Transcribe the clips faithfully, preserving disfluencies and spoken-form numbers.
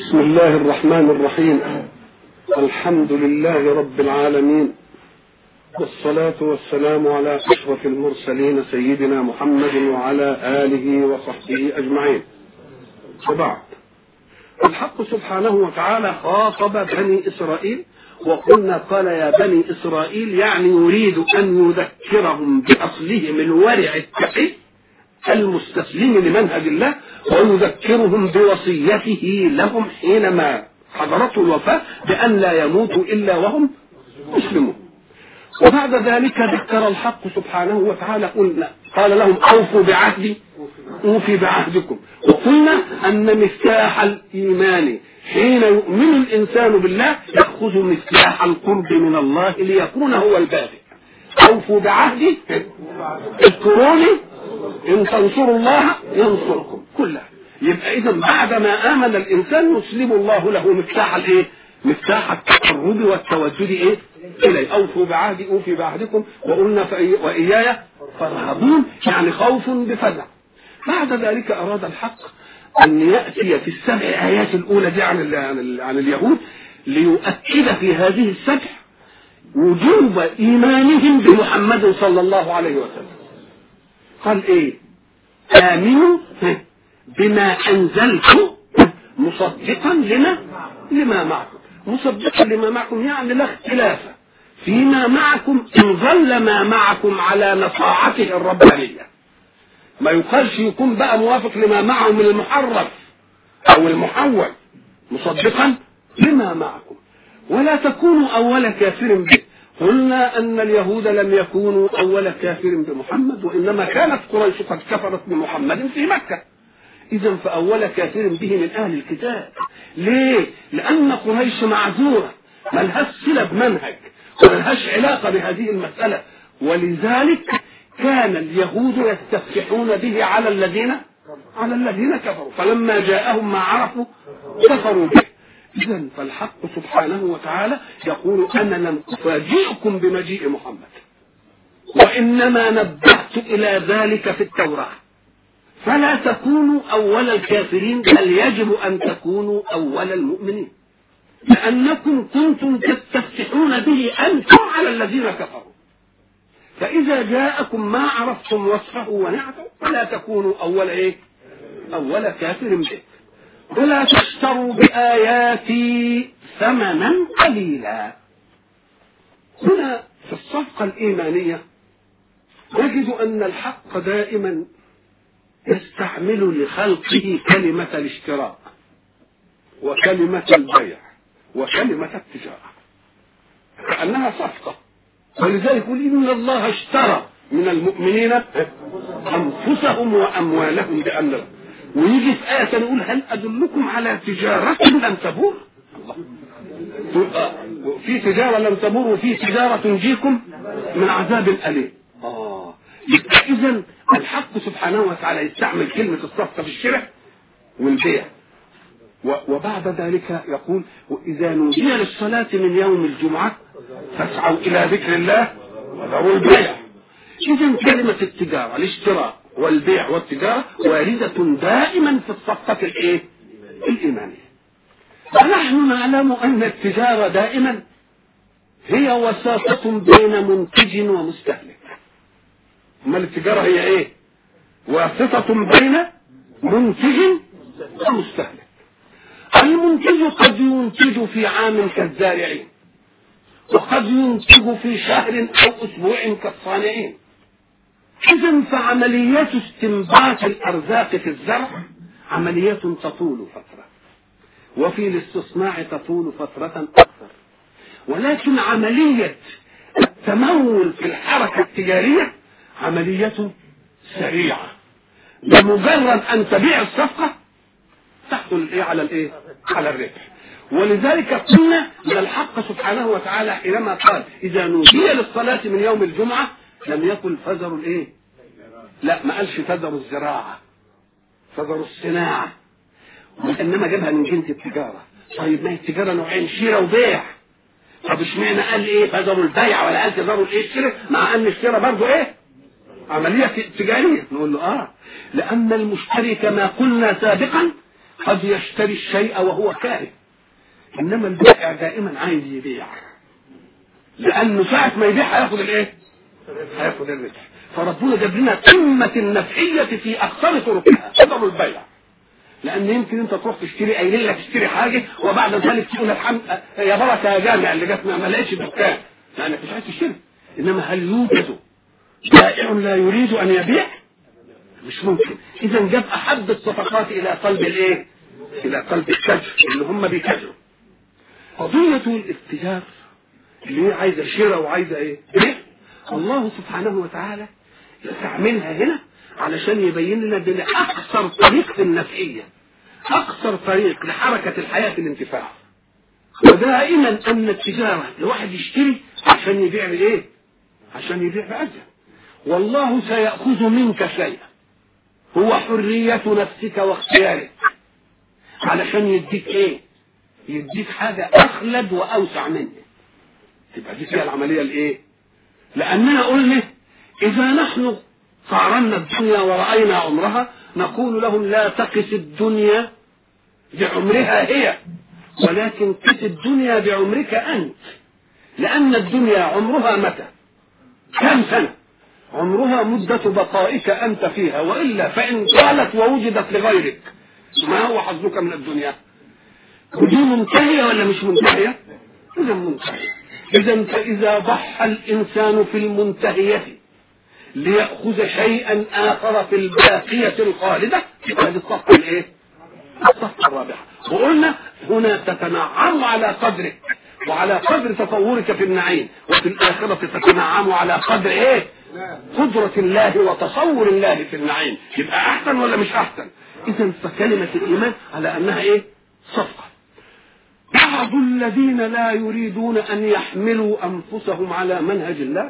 بسم الله الرحمن الرحيم. الحمد لله رب العالمين، والصلاة والسلام على أشرف المرسلين سيدنا محمد وعلى آله وصحبه أجمعين. وبعد، الحق سبحانه وتعالى خاطب بني إسرائيل وقلنا قال يا بني إسرائيل، يعني يريد أن يذكرهم بأصلهم الورع التقي المستسلم لمنهج الله، ويذكرهم بوصيته لهم حينما حضرته الوفاة بأن لا يموتوا إلا وهم مسلمون. وبعد ذلك ذكر الحق سبحانه وتعالى قلنا قال لهم أوفوا بعهدي أوفي بعهدكم. وقلنا أن مفتاح الإيمان حين يؤمن الإنسان بالله يأخذ مفتاح القرب من الله ليكون هو البادئ. أوفوا بعهدي اذكروني إن تنصروا الله ينصركم كلها. يبقى إذا بعدما آمن الإنسان يسلم الله له مفتاح الإيه؟ مفتاح التقرب والتوجد إيه؟ إليه. أوفوا بعهدي أوفي بعهدكم وقلنا وإياي فارهبون، يعني خوف بفزع. بعد ذلك أراد الحق أن يأتي في السبع آيات الأولى دي عن عن اليهود ليؤكد في هذه السبع وجوب إيمانهم بمحمد صلى الله عليه وسلم. قال إيه؟ آمنوا بما أنزلت مصدقا لما لما معكم. مصدقا لما معكم يعني لا اختلاف فيما معكم إن ظل ما معكم على نصاعته الربانية. ما يقالش يكون بقى موافق لما معه من المحرف أو المحول، مصدقا لما معكم. ولا تكونوا أول كافر به. قلنا أن اليهود لم يكونوا أول كافر بمحمد، وإنما كانت قريش قد كفرت بمحمد في مكة. إذن فأول كافر به من أهل الكتاب. ليه؟ لأن قريش معذورة، ما لهاش صلة بمنهج وما لهاش علاقة بهذه المسألة، ولذلك كان اليهود يستفتحون به على الذين على الذين كفروا، فلما جاءهم ما عرفوا كفروا به. إذن فالحق سبحانه وتعالى يقول أنا لم أفاجئكم بمجيء محمد، وإنما نبهت إلى ذلك في التوراة، فلا تكونوا أول الكافرين، بل يجب أن تكونوا أول المؤمنين، لأنكم كنتم تستفتحون به أنتم على الذين كفروا. فإذا جاءكم ما عرفتم وصفه ونعته فلا تكونوا أول إيه؟ أول كافر به. ولا تشتروا بآياتي ثمنا قليلا. هنا في الصفقة الإيمانية نجد أن الحق دائما يستعمل لخلقه كلمة الاشتراء وكلمة البيع وكلمة التجارة كأنها صفقة. ولذلك يقول إن الله اشترى من المؤمنين أنفسهم وأموالهم بأن لهم. ويجي في آية يقول هل أدلكم على تجارة لم تبور؟ الله، في تجارة لم تبور وفي تجارة تنجيكم من عذاب أليم. آه يبقى إذن الحق سبحانه وتعالى يستعمل كلمة الصفقة في الشراء والبيع. وبعد ذلك يقول وإذا نودي للصلاة من يوم الجمعة فاسعوا إلى ذكر الله وذروا البيع. إذن كلمة التجارة الاشتراء والبيع والتجارة واردة دائما في الصفقة الإيه؟ الإيمانية. ونحن نعلم أن التجارة دائما هي وساطة بين منتج ومستهلك. أما التجارة هي إيه؟ واسطة بين منتج ومستهلك. المنتج قد ينتج في عام كالزارعين، وقد ينتج في شهر أو أسبوع كالصانعين. إذن فعمليات استنباط الأرزاق في الزرع عمليات تطول فترة، وفي الاستصناع تطول فترة أكثر. ولكن عملية التمول في الحركة التجارية عملية سريعة، بمجرد أن تبيع الصفقة تحصل الإيه على الإيه؟ على الربح. ولذلك قلنا من الحق سبحانه وتعالى حينما قال إذا نودي للصلاة من يوم الجمعة لم يكن فزر الإيه؟ لا، ما قالش فزر الزراعة، فزر الصناعة، وإنما جابها من جنس التجارة. طيب ما هي التجارة نوعين، شراء وبيع. طب اشمعنى قال إيه فزر البيع ولا قال فزر الإيه الشراء، مع أن الشراء برضه إيه؟ عملية تجارية. نقول له آه، لأن المشتري كما قلنا سابقا قد يشتري الشيء وهو كاره، انما البائع دائما عايز يبيع، لانه ساعة ما يبيع هياخد الايه؟ هياخد الربح. فربنا جاب لنا قمة النفعية في اقصر طرقها قدر البيع، لان يمكن انت تروح تشتري قايل لك تشتري حاجه وبعد ذلك تقول الحمد يا بركه يا جامع اللي جت ما لقيتش دكان لانك مش عايز تشتري. انما هل يوجد بائع لا يريد ان يبيع؟ مش ممكن. اذا جاب احب الصفقات الى قلب الايه؟ الى قلب التاجر اللي هم بيتاجروا. قضيه الاتجار اللي هي عايزه شراء وعايزه ايه؟ بيع. الله سبحانه وتعالى يستعملها هنا علشان يبين لنا ان اقصر طريق في النفعيه، اقصر طريق لحركه الحياه في الانتفاع. ودائما ان التجاره الواحد يشتري عشان يبيع بايه؟ عشان يبيع باجل. والله سيأخذ منك شيئا هو حرية نفسك واختيارك علشان يديك ايه؟ يديك حاجة اخلد واوسع منك. تبقى دي فيها العملية الايه؟ لاننا قلنا اذا نحن قارنا الدنيا ورأينا عمرها نقول لهم لا تقس الدنيا بعمرها هي، ولكن قس الدنيا بعمرك انت، لان الدنيا عمرها متى؟ كم سنة؟ عمرها مدة بقائك أنت فيها، وإلا فإن قالت ووجدت لغيرك ما هو حظك من الدنيا؟ ودي منتهية ولا مش منتهية؟ إذا منتهية. إذا فإذا ضحى الإنسان في المنتهية ليأخذ شيئا آخر في الباقية الخالدة يبقى دي الصفحة الإيه؟ الصفحة الرابعة. وقلنا هنا تتنعم على قدرك وعلى قدر تطورك في النعيم، وفي الآخرة تتنعم على قدر إيه؟ قدرة الله وتصور الله في النعيم. يبقى أحسن ولا مش أحسن؟ إذا فكلمة الإيمان على أنها إيه؟ صفقة. بعض الذين لا يريدون أن يحملوا أنفسهم على منهج الله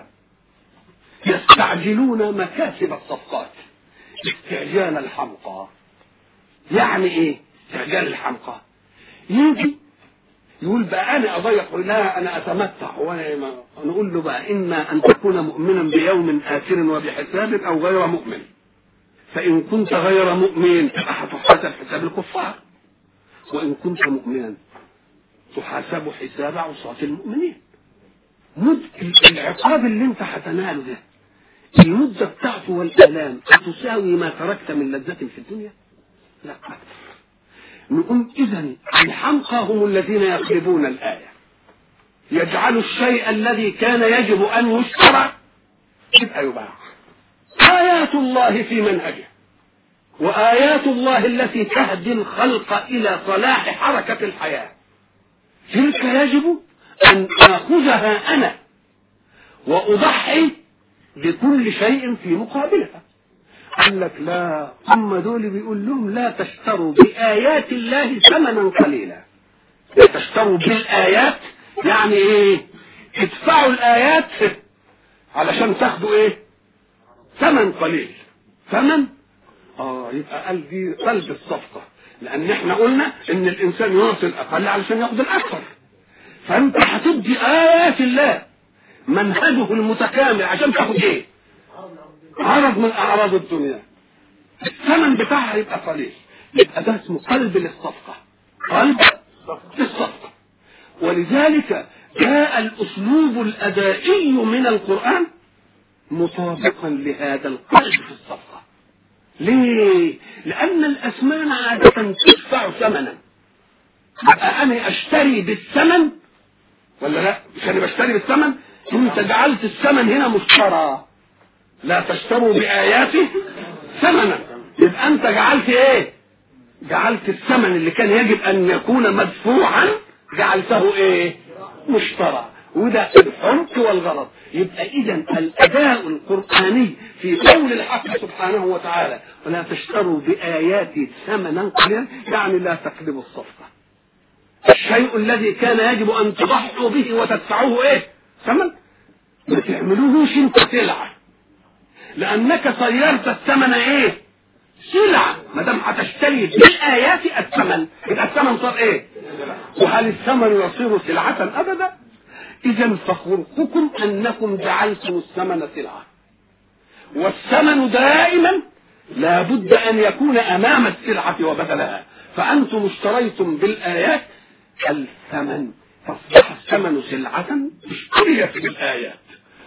يستعجلون مكاسب الصفقات استعجال الحمقى. يعني إيه استعجال الحمقى؟ يجي يقول بقى أنا أضيق، لا أنا أتمتع، وأنا نقول له بقى إما أن تكون مؤمنا بيوم آخر وبحساب أو غير مؤمن. فإن كنت غير مؤمن هتحاسب حساب الكفار، وإن كنت مؤمنا تحاسب حساب عصاة المؤمنين. مد العقاب اللي انت هتناله ده المدة بتاعته والآلام تساوي ما تركت من لذة في الدنيا؟ لا أكثر. نقوم إذن الحمقى هم الذين يقلبون الآية، يجعلوا الشيء الذي كان يجب أن يشترى يبقى يباع. آيات الله في منهجه وآيات الله التي تهدي الخلق إلى صلاح حركة الحياة تلك يجب أن آخذها أنا وأضحي بكل شيء في مقابلها. قال لك لا، هم دول بيقول لهم لا تشتروا بآيات الله ثمنا قليلا. لا تشتروا بالآيات يعني ايه؟ ادفعوا الآيات علشان تاخدوا ايه؟ ثمن قليل. ثمن اه يبقى قال دي قلب الصفقة، لأن احنا قلنا ان الإنسان يعطي الأقل علشان ياخد الأكثر. فأنت هتدي آيات الله منهجه المتكامل عشان تاخد ايه؟ عرض من أعراض الدنيا. الثمن بتاعها يبقى قليل. يبقى ده اسمه قلب للصفقة، قلب للصفقة. ولذلك جاء الأسلوب الأدائي من القرآن مطابقا لهذا القلب في الصفقة. ليه؟ لأن الأثمان عادة تدفع ثمنا. يبقى أنا أشتري بالثمن ولا لا؟ مش أنا بشتري بالثمن؟ أنت جعلت الثمن هنا مشترى. لا تشتروا بآياتي ثمنا. يبقى أنت جعلت إيه؟ جعلت الثمن اللي كان يجب أن يكون مدفوعا جعلته إيه؟ مشترى. وده الحمق والغرض. يبقى إذا الأداء القرآني في قول الحق سبحانه وتعالى ولا تشتروا بآياتي ثمنا قليلا يعني لا تقلبوا الصفقة. الشيء الذي كان يجب أن تضحوا به وتدفعوه إيه؟ ثمن. ما تعملوهوش انت سلعة، لأنك صيرت الثمن إيه؟ سلعة. ما دام هتشتري بالآيات الثمن يبقى الثمن صار إيه؟ وهل الثمن يصير سلعة أبدا؟ إذا فخلقكم أنكم جعلتم الثمن سلعة، والثمن دائما لا بد أن يكون أمام السلعة وبدلها. فأنتم اشتريتم بالآيات الثمن، فاصبح الثمن سلعة اشتريت بالآيات.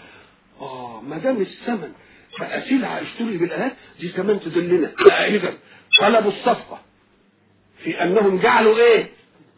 اه ما دام الثمن بقى سلعة اشتري بالآيات دي كمان تدلنا إذا طلبوا الصفقة في أنهم جعلوا إيه؟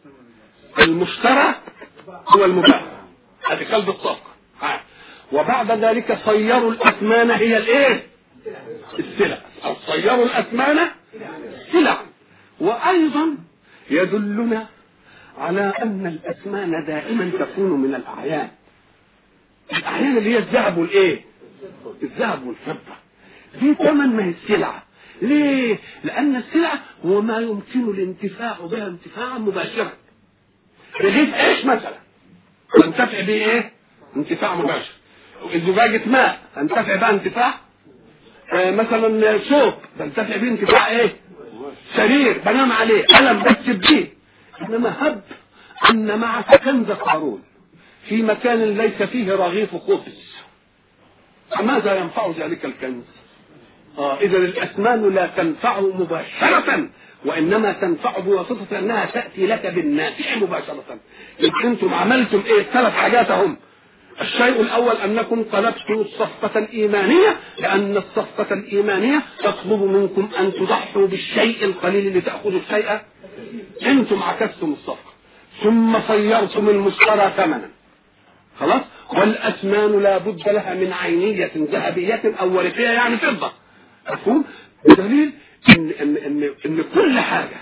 المشترى هو المباح، هذه قلب الصفقة. وبعد ذلك صيروا الأثمان هي الإيه؟ السلع، أو صيروا الأثمان سلع. وأيضا يدلنا على أن الأثمان دائما تكون من الأعيان، الأعيان اللي هي الذهب والإيه؟ الذهب والفضة، دي ثمن ما هي السلعة. ليه؟ لأن السلعة هو ما يمكن الانتفاع بها انتفاعا مباشرا. رغيف ايش مثلا تنتفع به ايه؟ انتفاع مباشر. زجاجة ماء تنتفع بها انتفاع آه مثلا ثوب تنتفع به انتفاع ايه؟ سرير بنام عليه، قلم بكتب به. انما هب ان معك كنز قارون في مكان ليس فيه رغيف خبز، فماذا ينفع ذلك الكنز؟ اه اذا الاثمان لا تنفع مباشرة، وانما تنفع بواسطة انها تأتي لك بالنافع مباشرة. يبقى انتم عملتم ايه؟ ثلاث حاجات هم. الشيء الاول انكم طلبتم الصفقة الايمانية، لان الصفقة الايمانية تطلب منكم ان تضحوا بالشيء القليل لتأخذوا الشيء. انتم عكستم الصفقة ثم صيرتم المشترى ثمنا، خلاص. والاثمان لا بد لها من عينية ذهبية او ورقية يعني فضة، مفهوم؟ بدليل ان ان ان, إن كل حاجة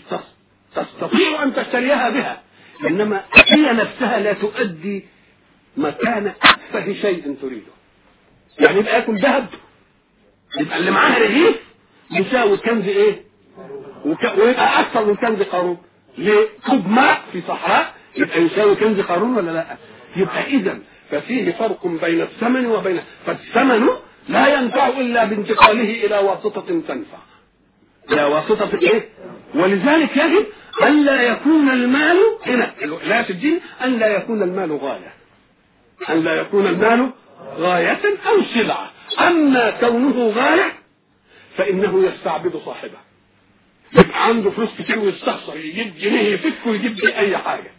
تستطيع ان تشتريها بها، انما هي نفسها لا تؤدي مكان أتفه شيء تريده. يعني يبقى ياكل ذهب، يبقى اللي معاه رغيف يساوي كنز ايه؟ وك... ويبقى اكثر من كنز قارون. ليه؟ كوب ماء في صحراء يبقى يساوي كنز قارون ولا لا؟ يبقى اذا ففيه فرق بين الثمن وبين، فالثمن لا ينفع الا بانتقاله الى واسطة تنفع، الى واسطة ايه؟ ولذلك يجب ان لا يكون المال هنا لا في الدين، ان لا يكون المال غاية، أن لا يكون المال غاية أو سلعة. أما كونه غاية فإنه يستعبد صاحبه، يبقى عنده فلوس كتير ويستخسر يجيب جنيه يفك ويجيب بيه أي حاجة.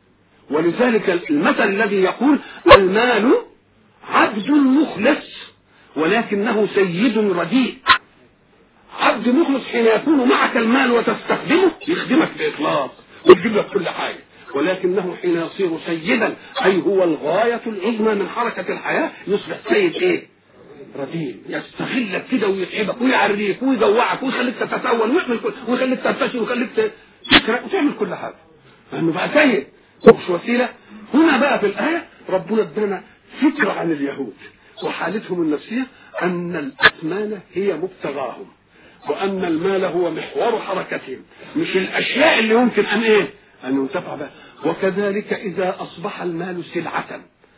ولذلك المثل الذي يقول المال عبد مخلص ولكنه سيد رديء. عبد مخلص حين يكون معك المال وتستخدمه يخدمك بإخلاص ويجيب لك كل حاجة، ولكنه حين يصير سيدا أي هو الغاية العظمى من حركة الحياة يصبح سيد ايه؟ رديء، يستغلك كده ويتعبك ويعريك ويجوعك ويخليك تتسول ويعمل كل ويخليك ترتشي ويخليك تسرق وتعمل كل حاجة، لأنه بقى سيد مش وسيلة. هنا بقى في الآية ربنا ادانا فكرة عن اليهود وحالتهم النفسية، أن الأثمان هي مبتغاهم، وأن المال هو محور حركتهم، مش الأشياء اللي يمكن أن ايه؟ أن ينتفع بها. وكذلك إذا أصبح المال سلعة،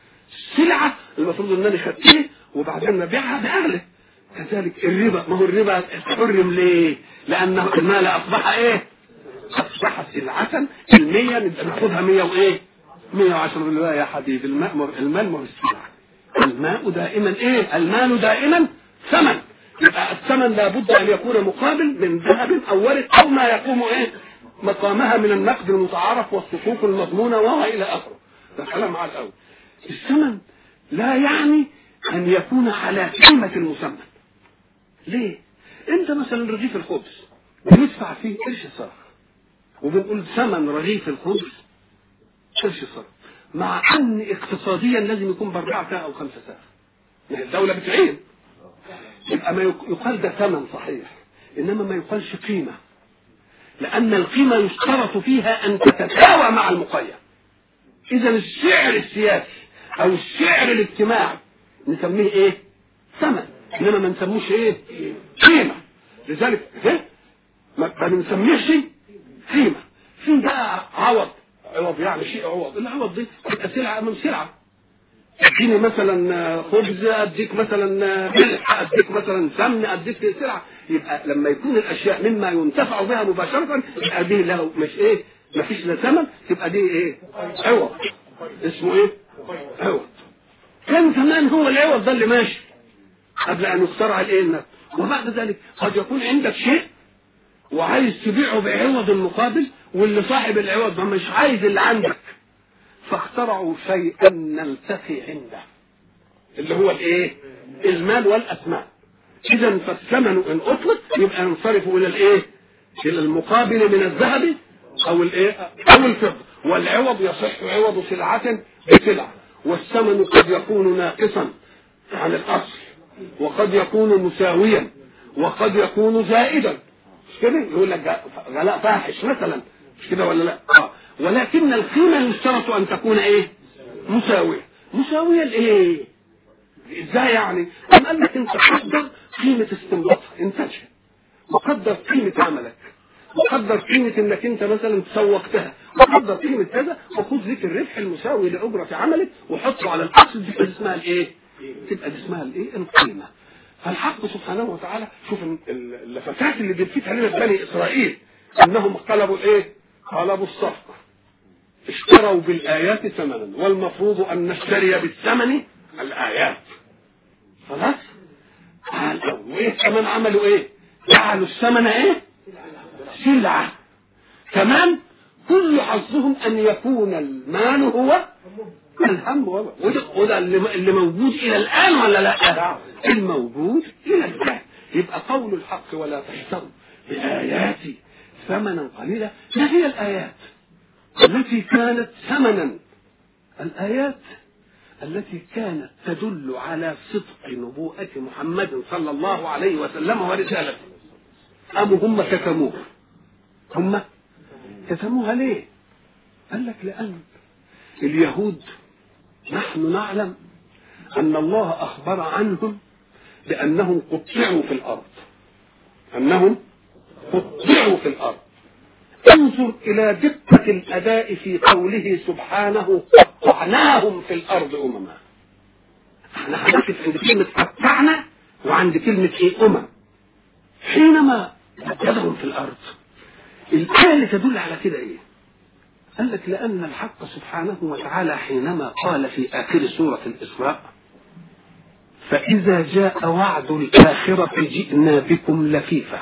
سلعة المفروض أنني خدتيه وبعدين نبيعها بأغلى. كذلك الربا، ما هو الربا حرم ليه؟ لأن المال أصبح إيه؟ أصبح سلعة. المية نبقى ناخدها مية وإيه؟ مية وعشرة بالله يا حبيبي. الماء المال ما هو السلعة، الماء دائما إيه؟ المال دائما ثمن. يبقى الثمن لابد أن يكون مقابل من ذهب أو ورق أو ما يقوم إيه؟ مقامها من النقد المتعارف والصفوف المضمونة وإلى آخره. ده كلام على الأول. الثمن لا يعني أن يكون على قيمة المثمن. ليه؟ أنت مثلا رغيف الخبز بندفع فيه قرش صرف، وبنقول ثمن رغيف الخبز قرش صرف، مع أن اقتصاديا لازم يكون بأربعة أو خمسة ساعة. الدولة بتعين، يبقى ما يقال ده ثمن صحيح، إنما ما يقالش قيمة، لأن القيمة يشترط فيها أن تتساوى مع المقيم. إذا السعر السياسي أو السعر الاجتماعي نسميه إيه؟ ثمن، إنما ما نسموش إيه؟ قيمة. لذلك ما بنسميهش قيمة. في بقى عوض، عوض يعني شيء عوض. العوض دي تبقى سلعة من سلعة. اديني مثلا خبز، اديك مثلا ملح، اديك مثلا سمن، اديك سلعة. يبقى لما يكون الاشياء مما ينتفع بها مباشرة يبقى دي له مش ايه؟ ما فيش لا ثمن، تبقى دي ايه؟ عوض. اسمه ايه؟ عوض. كان زمان هو العوض ده اللي ماشي قبل ان يخترع الايه؟ وبعد ذلك قد يكون عندك شيء وعايز تبيعه بعوض المقابل، واللي صاحب العوض ما مش عايز اللي عندك، فاخترعوا شيئا نلتقي عنده اللي هو الايه؟ المال والاثمان. اذا فالثمن ان اطلق يبقى ينصرف الى الايه؟ الى المقابل من الذهب او الايه؟ او الفضه، والعوض يصح عوض سلعه بسلعه، والثمن قد يكون ناقصا عن الاصل، وقد يكون مساويا، وقد يكون زائدا، مش كده؟ يقول لك غلاء فاحش مثلا، مش كده ولا لا؟ آه. ولكن القيمه يشترط ان تكون ايه؟ مساويه. مساويه لايه؟ ازاي يعني؟ أم قال لك انت قدر قيمه استنباطها انتاجها، وقدر قيمه عملك، وقدر قيمه انك انت مثلا سوقتها، وقدر قيمه كذا، وخذ لك الربح المساوي لاجره عملك وحطه على الاصل، دي اسمها الايه؟ تبقى دي اسمها الايه؟ القيمه. فالحق سبحانه وتعالى شوف اللفتات اللي جبتها لنا بني اسرائيل انهم قلبوا الايه؟ قلبوا الصفقه، اشتروا بالايات ثمنا، والمفروض ان نشتري بالثمن الايات. خلاص؟ وايه كمان عملوا ايه؟ جعلوا الثمن ايه؟ سلعه. كمان كل حظهم ان يكون المال هو الهم، وده اللي موجود الى الان ولا لا؟ الموجود الى الان. يبقى قول الحق ولا تشتروا بآياتي ثمنا قليلا، ما هي الآيات التي كانت ثمنا؟ الآيات التي كانت تدل على صدق نبوءة محمد صلى الله عليه وسلم ورسالته. أم هم كتموها؟ هم كتموها ليه؟ قال لك لأن اليهود نحن نعلم أن الله أخبر عنهم بأنهم قطعوا في الأرض، أنهم قطعوا في الأرض. انظر إلى دقة الأداء في قوله سبحانه قطعناهم في الأرض أمما. احنا هنقف عند كلمة قطعنا وعند كلمة ايه؟ أمم. حينما قطعهم في الأرض، الآية اللي تدل على كده ايه؟ قال لك لأن الحق سبحانه وتعالى حينما قال في آخر سورة الإسراء فإذا جاء وعد الآخرة جئنا بكم لفيفا.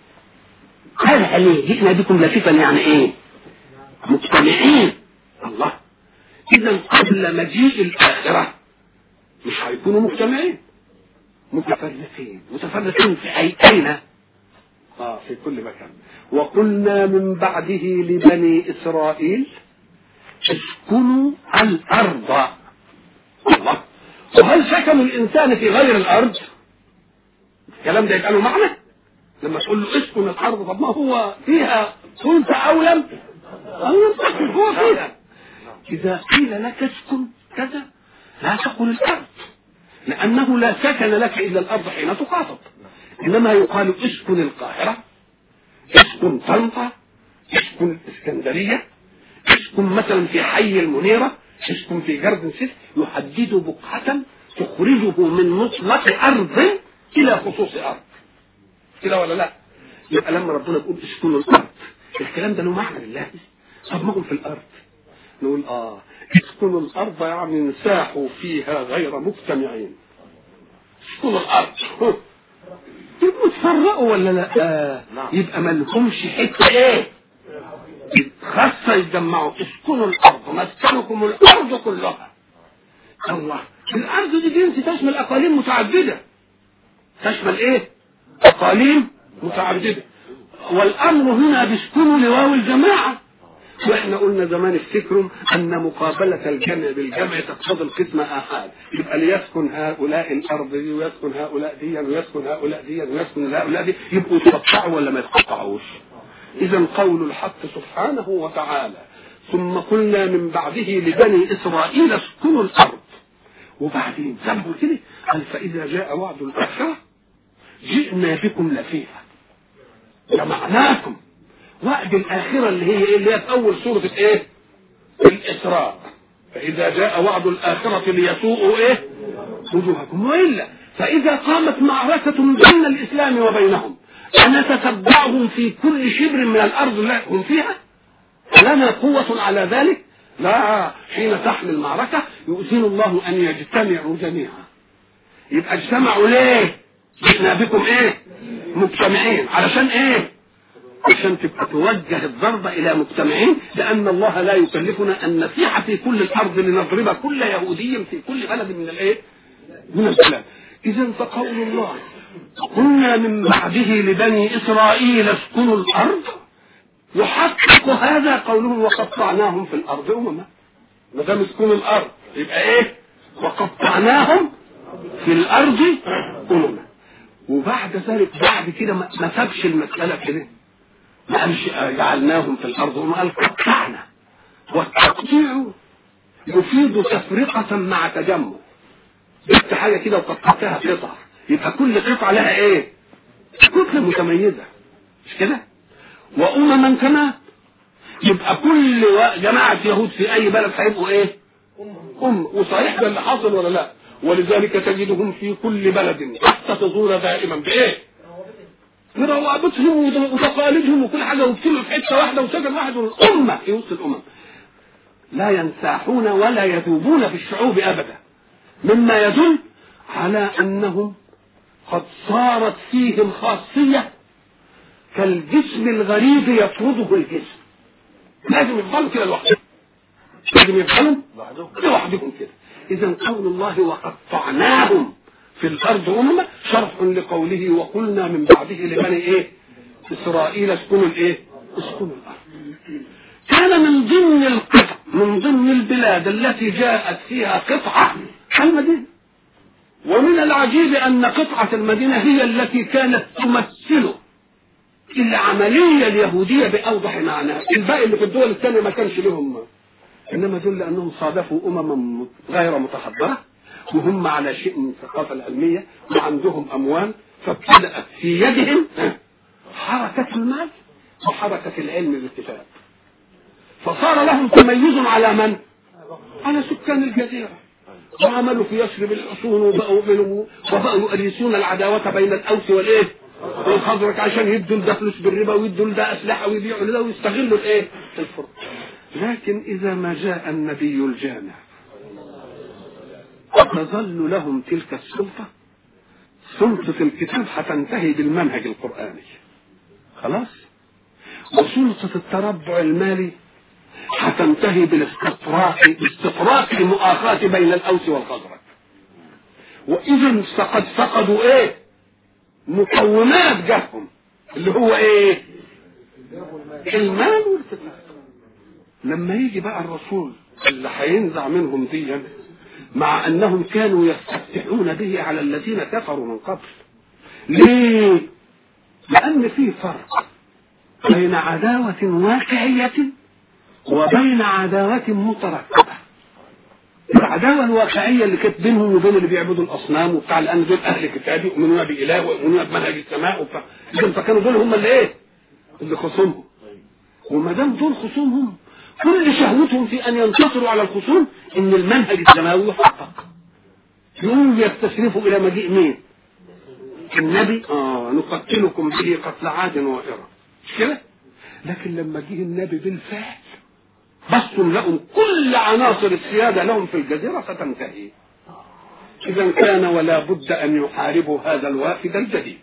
قال عليه جئنا بكم لفيفا يعني ايه؟ مجتمعين. الله، إذا قبل مجيء الآخرة مش هيكونوا مجتمعين، متفرقين. متفرقين في أي أين؟ آه في كل مكان. وقلنا من بعده لبني إسرائيل اسكنوا الأرض. الله، وهل سكن الإنسان في غير الأرض؟ الكلام ده يبقى له معنى؟ لما تقول له اسكن الأرض، طب ما هو فيها كنت أو لم أو يمسكن هو فيها. إذا قيل لك اسكن كذا لا تقل الأرض، لأنه لا سكن لك إلا الأرض حين تخاطب، إنما يقال اسكن القاهرة، اسكن طنطا، اسكن الإسكندرية، اسكن مثلا في حي المنيرة، اسكن في جردن سيتي. يحدد بقعة تخرجه من مطلق أرض إلى خصوص أرض، كده ولا لا؟ يبقى لما ربنا يقول اسكنوا الأرض، الكلام ده له معنى لله. طب ما هم في الأرض، نقول آه اسكنوا الأرض يعني انساحوا فيها غير مجتمعين. اسكنوا الأرض يبقوا تفرقوا ولا لا؟ آه. يبقى ما لهمش حته ايه خاصه يتجمعوا. اسكنوا الارض مسكنكم الارض كلها. الله، الارض دي جنس تشمل اقاليم متعدده، تشمل ايه؟ اقاليم متعدده. والامر هنا باسكنوا لواو الجماعه. واحنا قلنا زمان افتكروا ان مقابله الجمع بالجمع تقتضي القسمه احاد، يبقى ليسكن هؤلاء الارض دي ويسكن هؤلاء دي ويسكن هؤلاء دي ويسكن هؤلاء دي، يبقوا يتقطعوا ولا ما يتقطعوش؟ اذا قول الحق سبحانه وتعالى ثم قلنا من بعده لبني اسرائيل اسكنوا الارض، وبعدين سبوا كده قال فاذا جاء وعد الاخره جئنا بكم لفيفا، جمعناكم. وعد الآخرة اللي هي إيه؟ اللي هي في أول سورة إيه؟ الإسراء. فإذا جاء وعد الآخرة ليسوءوا إيه؟ وجوهكم. وإلا فإذا قامت معركة بين الإسلام وبينهم أنتتبعهم في كل شبر من الأرض لا هم فيها؟ لنا قوة على ذلك؟ لا، حين تحمل المعركة يؤذن الله أن يجتمعوا جميعا. يبقى اجتمعوا ليه؟ جئنا بكم إيه؟ مجتمعين. علشان إيه؟ عشان تبقى توجه الضربة إلى مجتمعين، لأن الله لا يكلفنا أن نسيح في كل الأرض لنضرب كل يهودي في كل بلد من الإيه؟ من البلاد. إذا فقول الله قلنا من بعده لبني إسرائيل اسكنوا الأرض، يحقق هذا قولهم وقطعناهم في الأرض أمما. ما دام اسكنوا الأرض يبقى إيه؟ وقطعناهم في الأرض أمما. وبعد ذلك بعد كده ما سابش المسألة كده، ما قالش جعلناهم في الأرض أمما، قال قطعنا. والتقطيع يفيد تفرقة مع تجمع. جبت حاجة كده وقطعتها قطع، يبقى كل قطعة لها ايه؟ كتلة متميزة، مش كده؟ وأمما كمان، يبقى كل جماعة يهود في أي بلد هيبقوا ايه؟ أم. وصحيح ده اللي حصل ولا لا؟ ولذلك تجدهم في كل بلد تحت تدور دائما بإيه؟ بروابطهم وتقاليدهم وكل حاجة، وبتلوا في حتة واحدة وسجن واحد، والأمة في وسط الأمم لا ينساحون ولا يذوبون في الشعوب أبدا، مما يدل على أنهم قد صارت فيهم خاصية كالجسم الغريب يطرده الجسم، لازم يفضلوا كده لوحدهم، لازم يفضلوا لوحدهم كده. إذا قول الله وقطعناهم في الأرض أمما شرح لقوله وقلنا من بعده لبني إيه؟ إسرائيل اسكنوا الإيه؟ اسكنوا الأرض. كان من ضمن القطع، من ضمن البلاد التي جاءت فيها قطعة المدينة. ومن العجيب أن قطعة المدينة هي التي كانت تمثل العملية اليهودية بأوضح معنى. الباقي اللي في الدول الثانية ما كانش لهم، إنما دول لأنهم صادفوا أمما غير متحضرة وهم على شيء من الثقافة العلمية وعندهم أموال، فابتدأت في يدهم حركة المال وحركة العلم بالكتاب، فصار لهم تميز على من؟ على سكان الجزيرة. وعملوا في يشرب الحصون وبقوا منهم وبقوا يؤرسون العداوة بين الأوس والإيه؟ والخزرج، عشان يدوا ده فلوس بالربا ويدوا ده أسلحة ويبيعوا ده ويستغلوا الإيه؟ الفرق. لكن إذا ما جاء النبي الجامع تظل لهم تلك السلطة. سلطة الكتاب هتنتهي بالمنهج القرآني خلاص، وسلطة التربع المالي هتنتهي بالاستطراق، باستطراق المؤاخاة بين الأوس والخزرج. وإذا فقد فقدوا إيه؟ مقومات جههم اللي هو إيه؟ المال والكتاب. لما يجي بقى الرسول اللي هينزع منهم دي، مع أنهم كانوا يستفتحون به على الذين كفروا من قبل. ليه؟ لأن في فرق بين عداوة واقعية وبين عداوة متركبة. العداوة الواقعية اللي كانت بينهم وبين اللي بيعبدوا الأصنام وبتاع، لأن دول أهل كتاب يؤمنون بإله ويؤمنون بمنهج السماء وبتاع، إذن فكانوا دول هم اللي إيه؟ اللي خصومهم. وما دام دول خصومهم كل شهوتهم في أن ينتصروا على الخصوم إن المنهج السماوي يحقق. يقوموا يستشرفوا إلى مجيء مين؟ النبي. آه نقتلكم به قتل عاد وإرم، مش كده؟ لكن لما جه النبي بالفعل بصوا لهم كل عناصر السيادة لهم في الجزيرة ستنتهي. إذا كان ولا بد أن يحاربوا هذا الوافد الجديد.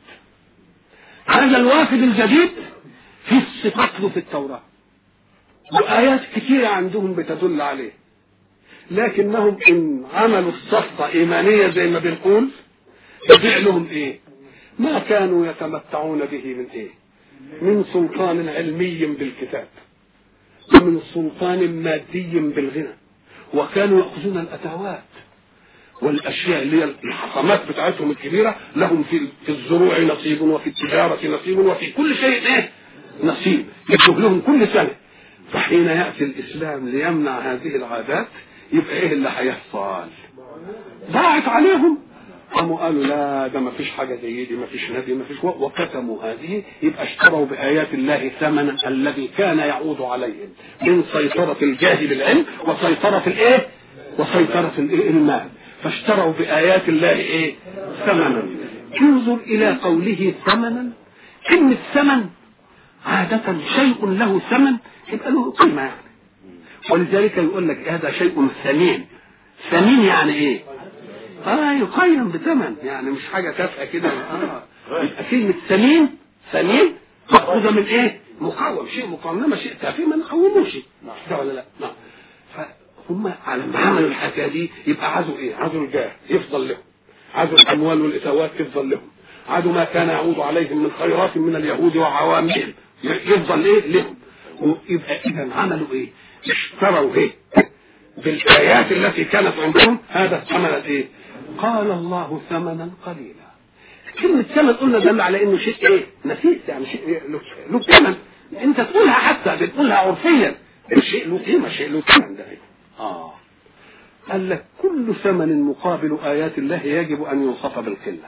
هذا الوافد الجديد في صفته في التوراة وآيات كثيرة عندهم بتدل عليه، لكنهم إن عملوا الصفقة إيمانية زي ما بنقول يبيع لهم إيه؟ ما كانوا يتمتعون به من إيه؟ من سلطان علمي بالكتاب ومن سلطان مادي بالغنى، وكانوا يأخذون الأتاوات والأشياء اللي هي الحصمات بتاعتهم الكبيرة، لهم في في الزروع نصيب وفي التجارة نصيب وفي كل شيء إيه؟ نصيب يكتب لهم كل سنة. فحين يأتي الإسلام ليمنع هذه العادات يبقى إيه اللي هيحصل؟ ضاعت عليهم. قاموا قالوا لا ده ما فيش حاجة زي دي، ما فيش نبي، ما فيش، وكتموا هذه. يبقى اشتروا بآيات الله ثمنا الذي كان يعود عليهم من سيطرة الجاه بالعلم وسيطرة الإيه؟ وسيطرة المال. فاشتروا بآيات الله إيه؟ ثمنا. انظر إلى قوله ثمنا. كلمة ثمن عادة شيء له ثمن يبقى له قيمة يعني، ولذلك يقول لك هذا شيء ثمين. ثمين يعني ايه؟ اه يقيم بثمن، يعني مش حاجة تافهة كده. اه يبقى كلمة ثمين ثمين مأخوذة من ايه؟ مقاوم، شيء مقاوم، انما شيء تافه ما نقوموش ده ولا لا؟ نعم. فهم على ما عملوا الحكايه دي يبقى عايزوا ايه؟ عايزوا الجاه يفضل لهم، عايزوا الاموال والاتوات تفضل لهم، عايزوا ما كان يعود عليهم من خيرات من اليهود وعوامهم يفضل ايه لهم. ويبقى اذا عملوا ايه؟ اشتروا ايه؟ بالايات التي كانت عندهم هذا الثمن الايه؟ قال الله ثمنا قليلا. كلمة ثمن قلنا دل على انه شيء ايه؟ نفيس، يعني شيء له ثمن، انت تقولها حتى بتقولها عرفيا، الشيء له قيمة، شيء له ثمن ده. اه قال لك كل ثمن مقابل آيات الله يجب أن يوصف بالقلة.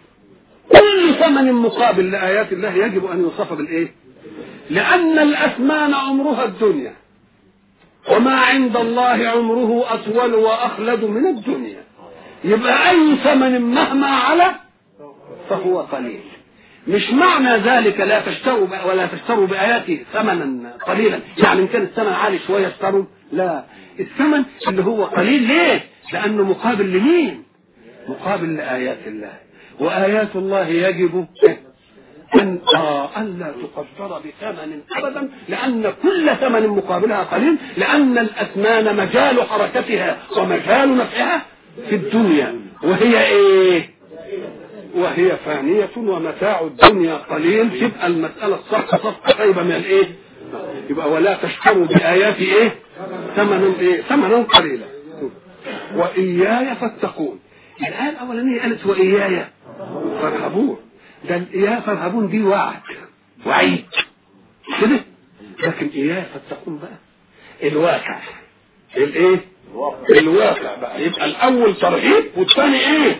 كل ثمن مقابل لآيات الله يجب أن يوصف بالإيه؟ لأن الأثمان عمرها الدنيا، وما عند الله عمره أطول وأخلد من الدنيا. يبقى أي ثمن مهما على فهو قليل. مش معنى ذلك لا تشتروا ولا تشتروا بآياته ثمنا قليلا، يعني إن كان الثمن عالي شوية اشتروا، لا، الثمن اللي هو قليل ليه؟ لأنه مقابل لمين؟ مقابل لآيات الله، وآيات الله يجب أن آه ألا تقدر بثمن أبدا، لأن كل ثمن مقابلها قليل، لأن الأثمان مجال حركتها ومجال نفعها في الدنيا، وهي إيه؟ وهي فانية ومتاع الدنيا قليل. تبقى المسألة الصفقة صفقة خيبة من الإيه؟ يبقى ولا تشتروا بآيات إيه؟ ثمنا إيه؟ ثمنا قليلا وإياي فاتقون. الآية الأولانية قالت وإياي فارهبون، ده الإياي فارهبون دي وعد وعيد كده، لكن إياي فاتقون بقى الواقع، الإيه؟ الواقع بقى. يبقى الأول ترهيب والثاني إيه؟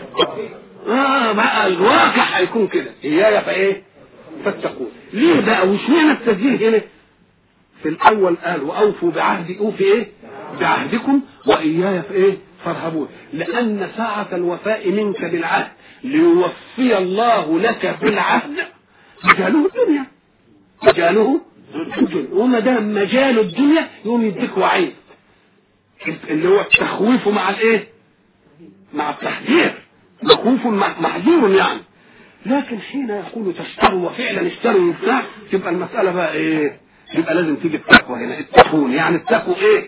اه بقى الواقع هيكون كده، إياي فايه فاتقون. ليه بقى؟ وشمعنا التسجيل هنا في الاول قال واوفوا بعهدي اوفي ايه بعهدكم واياي فايه فارهبون، لان ساعة الوفاء منك بالعهد ليوفي الله لك بالعهد مجاله الدنيا، مجاله الدنيا. وما دام مجال الدنيا يقوم يديك وعيد اللي هو التخويف مع الايه؟ مع التحذير، مخوف محذور يعني. لكن حين يقول تشتروا وفعلا اشتروا وبتاع، تبقى المسألة بقى ايه؟ يبقى لازم تيجي التقوى هنا. اتقون يعني اتقوا ايه؟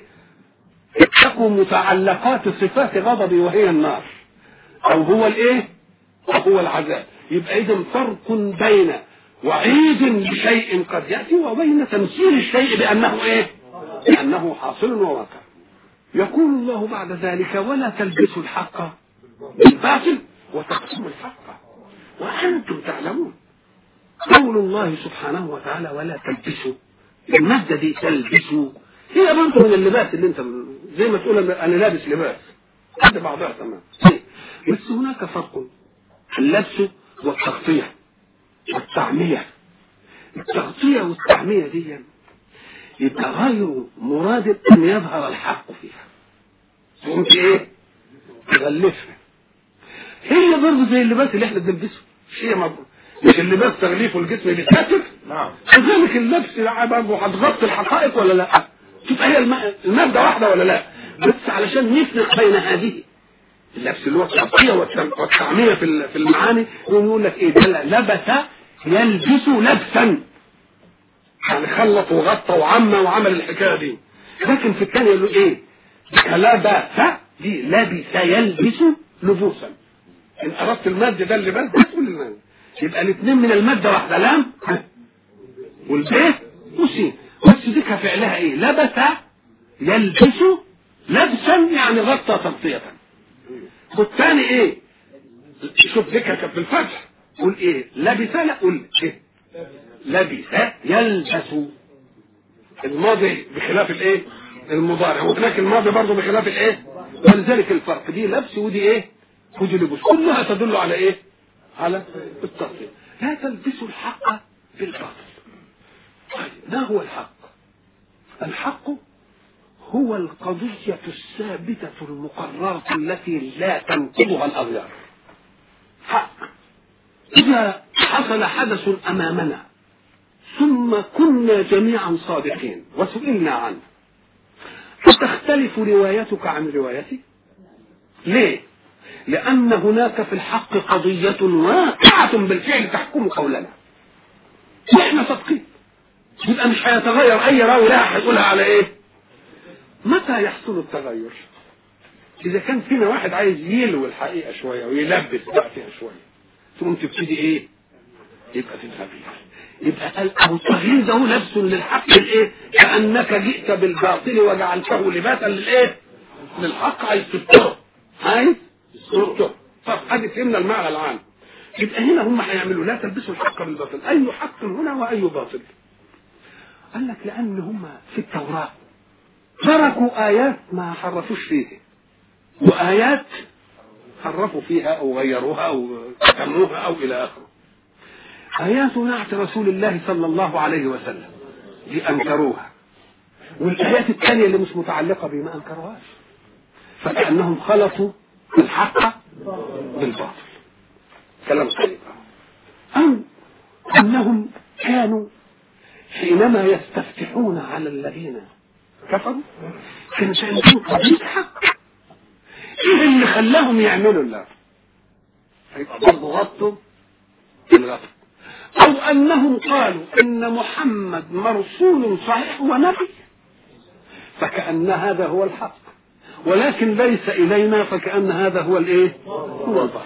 اتقوا متعلقات صفات غضبي وهي النار، او هو الايه؟ او هو العذاب. يبقى اذا فرق بين وعيد بشيء قد يأتي وبين تمثيل الشيء بأنه ايه؟ بأنه حاصل وواقع. يقول الله بعد ذلك ولا تلبسوا الحق بالباطل وتقسموا الحق وأنتم تعلمون. قول الله سبحانه وتعالى ولا تلبسوا، المادة دي تلبسوا هي برضه من اللباس اللي انت زي ما تقول انا لابس لباس هذا بعضها تمام، بس هناك فرق اللبس والتغطية والتعمية. التغطية والتعمية دي يبقى غير مراد ان يظهر الحق فيها، تقوم ايه تغلفها. هي برضه زي اللباس اللي احنا بنلبسه، شيء مضبوط، مش اللباس تغليفه الجسم بيتكتف، نعم، كذلك اللبس برضه هتغطي الحقائق ولا لا؟ تبقى هي المادة واحدة ولا لا؟ بس علشان نفرق بين هذه اللبس اللي هو التغطية والتعمية في في المعاني، يقول لك ايه ده؟ لبس يلبس لبسا، يعني خلط وغطى وعمى وعمل الحكايه دي. لكن في الثانيه يقول ايه؟ لبس دي لبس يلبس لبوسا. ان اردت الماده ده اللباس ده كل الماده، يبقى الاثنين من الماده واحده، لام والبيت وسين، بس دي فعلها ايه؟ لبس يلبس لبسا يعني غطى تغطيه. والثاني ايه؟ شوف ذكرك بالفتح قول ايه؟ لبس لا قول ايه؟ لبس يلبس. الماضي بخلاف الايه؟ المضارع، وهناك الماضي برضه بخلاف الايه؟ ولذلك الفرق دي لبس ودي ايه؟ ودي لبس، كلها تدل على ايه؟ على التغطية. لا تلبسوا الحق بالباطل. ده هو الحق. الحق هو القضية الثابتة المقررة التي لا تنقضها الأغيار. حق. إذا حصل حدث أمامنا ثم كنا جميعا صادقين وسئلنا عنه، فتختلف روايتك عن روايتي؟ ليه؟ لأن هناك في الحق قضية واقعة بالفعل تحكم قولنا، نحن صادقين يبقى مش هيتغير اي راوي لها هيقولها على ايه؟ متى يحصل التغير؟ اذا كان فينا واحد عايز يلوي الحقيقه شويه ويلبس بقى فيها شويه ثم تبتدي ايه؟ يبقى في تغيير. يبقى التغيير ده هو لبس للحق الايه؟ كانك جئت بالباطل وجعلته لباسا للايه؟ للحق. عايز تستره، عايز تستره. طب ادي فهمنا المعنى العام. يبقى هنا هم هيعملوا لا تلبسوا الحق بالباطل. اي حق هنا واي باطل؟ قال لك لان هم في التوراه تركوا ايات ما حرفوش فيها، وايات حرفوا فيها او غيروها او كتموها او الى اخره. ايات نعت رسول الله صلى الله عليه وسلم دي انكروها، والايات الثانيه اللي مش متعلقه بما ما انكروهاش، فكانهم خلطوا الحق بالباطل. كلام طيب. او انهم كانوا حينما يستفتحون على الذين كفروا كانوا عندهم قضيه حق. ايه اللي خلاهم يعملوا الله؟ هيبقى برضه غطوا الغطا. او انهم قالوا ان محمد مرسول صحيح ونبي، فكأن هذا هو الحق، ولكن ليس الينا، فكأن هذا هو الايه؟ هو الباطل.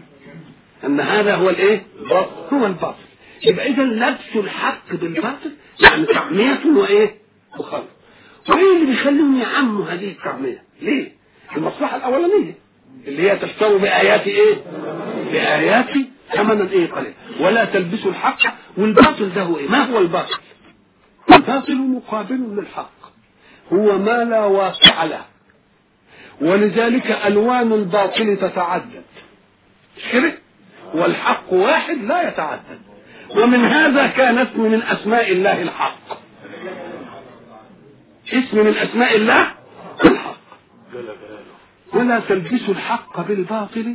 ان هذا هو الايه؟ هو الباطل. يبقى اذا لبس الحق بالباطل يعني تعمية وايه؟ وخلط. وايه اللي بيخليهم يعموا هذه التعمية؟ ليه؟ المصلحة الاولانية اللي هي تشتروا بآيات ايه؟ بآيات ثمنا ايه قليل، ولا تلبسوا الحق. والباطل ده هو ايه؟ ما هو الباطل؟ الباطل مقابل للحق، هو ما لا واقع له، ولذلك الوان الباطل تتعدد كده، والحق واحد لا يتعدد. ومن هذا كان اسم من اسماء الله الحق، اسم من اسماء الله الحق. ولا تلبسوا الحق بالباطل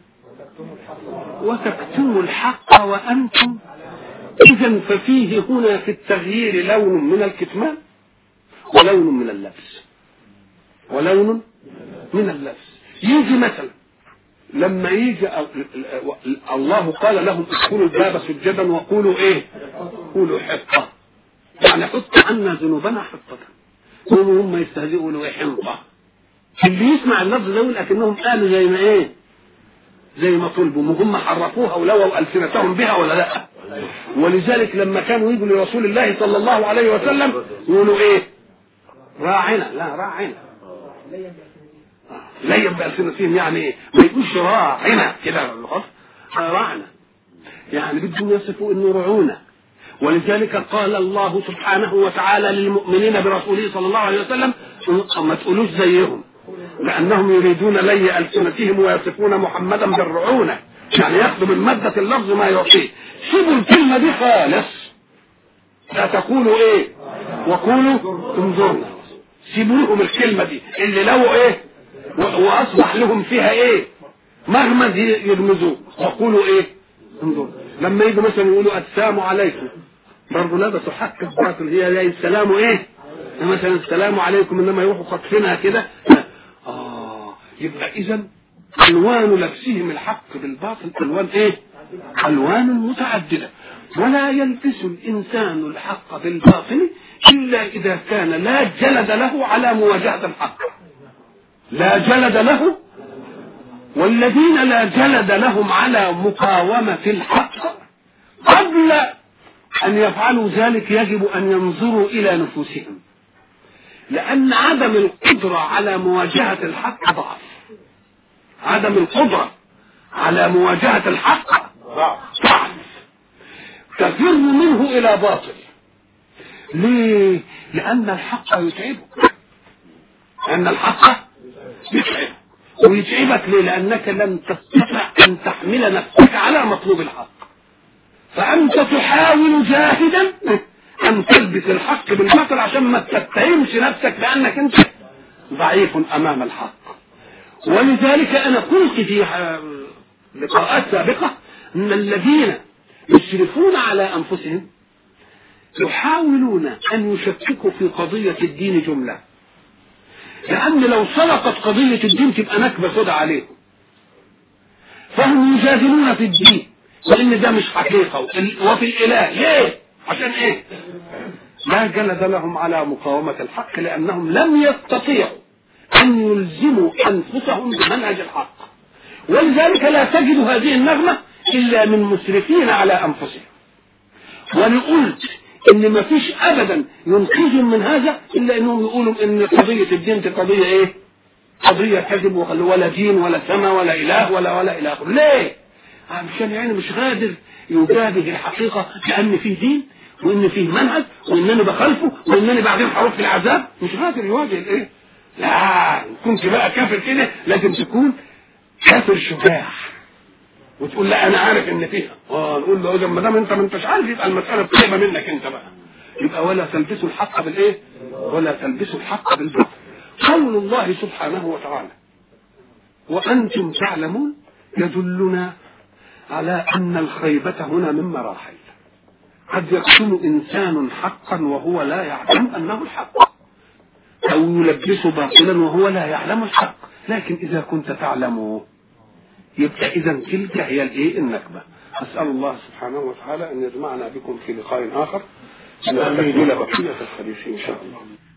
وتكتموا الحق وانتم. اذا ففيه هنا في التغيير لون من الكتمان ولون من اللبس، ولون من اللبس. يجي مثلا لما يجي الله قال لهم ادخلوا الباب سجدا وقولوا ايه؟ قولوا حطة، يعني حط عنا ذنوبنا حطة. هم يستهزئوا يقولوا ايه؟ حنطة. اللي يسمع اللفظ ده يقول لكنهم قالوا زي ما ايه؟ زي ما طلبوا، وهم حرفوها ولووا ألسنتهم بها ولا لا؟ ولذلك لما كانوا يجوا لرسول الله صلى الله عليه وسلم يقولوا ايه؟ راعنا. لا راعنا لين بألسنتهم، يعني ايه؟ ما يقولش راعنا كده خلاص، راعنا يعني بدهم يصفوا انه رعونا. ولذلك قال الله سبحانه وتعالى للمؤمنين برسوله صلى الله عليه وسلم ما تقولوش زيهم، لأنهم يريدون لي ألسنتهم ويصفون محمدا بالرعونة، يعني ياخذوا من مادة اللفظ ما يعطيه. سيبوا الكلمة دي خالص، لا تقولوا ايه؟ وقولوا انظرنا. سيبوا لهم الكلمة دي اللي لو ايه واصبح لهم فيها ايه؟ مغمز يغمزوه. وقولوا ايه؟ انظرنا. لما يجوا مثلا يقولوا السلام عليكم، برضه لا ده تحقق باطل، هي زي السلام ايه؟ مثلا السلام عليكم، انما يروحوا خطفينها كده. اه يبقى اذا الوان لبسهم الحق بالباطل الوان ايه؟ الوان متعدده. ولا يلبس الانسان الحق بالباطل الا اذا كان لا جلد له على مواجهه الحق، لا جلد له. والذين لا جلد لهم على مقاومه الحق قبل ان يفعلوا ذلك يجب ان ينظروا الى نفوسهم، لأن عدم القدرة على مواجهة الحق ضعف. عدم القدرة على مواجهة الحق ضعف، تفر منه إلى باطل. ليه؟ لأن الحق يتعبك، لأن الحق يتعبك. ويتعبك ليه؟ لأنك لن تستطيع أن تحمل نفسك على مطلوب الحق، فأنت تحاول جاهدا أن تلبس الحق بالباطل عشان ما تتهمش نفسك بأنك أنت ضعيف أمام الحق. ولذلك أنا قلت في لقاءات سابقة أن الذين يشرفون على أنفسهم يحاولون أن يشككوا في قضية الدين جملة، لأن لو سرقت قضية الدين تبقى نكبة سودة عليهم، فهم يجادلون في الدين وإن ده مش حقيقة وفي الإله. ليه؟ عشان ايه؟ لا جلد لهم على مقاومة الحق لأنهم لم يستطيعوا أن يلزموا أنفسهم بمنهج الحق، ولذلك لا تجد هذه النغمة إلا من مسرفين على أنفسهم. وأنا قلت إن ما فيش أبدا ينقذهم من هذا إلا إنهم يقولوا إن قضية الدين دي قضية إيه؟ قضية كذب، ولا دين ولا سماء ولا إله ولا ولا إله آخر. ليه؟ عشان يعني مش قادر يجابه الحقيقة بأن فيه دين وإن فيه منهج وإنني بخالفه وإنني بعدين هروح في العذاب. مش قادر يواجه الإيه؟ لا، كنت بقى كافر كده لازم تكون كافر شجاع وتقول لا انا عارف ان فيها. اه نقول له ما دام انت ما انتش عارف يبقى المساله بتبقى منك انت بقى. يبقى ولا تلبسوا الحق بالايه؟ ولا تلبسوا الحق بالباطل. قول الله سبحانه وتعالى وانتم تعلمون يدلنا على ان الخيبه هنا من مراحل. قد يكون انسان حقا وهو لا يعلم انه الحق، او يلبسه باطلا وهو لا يعلم الحق. لكن اذا كنت تعلمه يبقى اذا تلك هي الايه؟ النكبه. اسال الله سبحانه وتعالى ان يجمعنا بكم في لقاء اخر نستكمل بقيه الحديث ان شاء الله.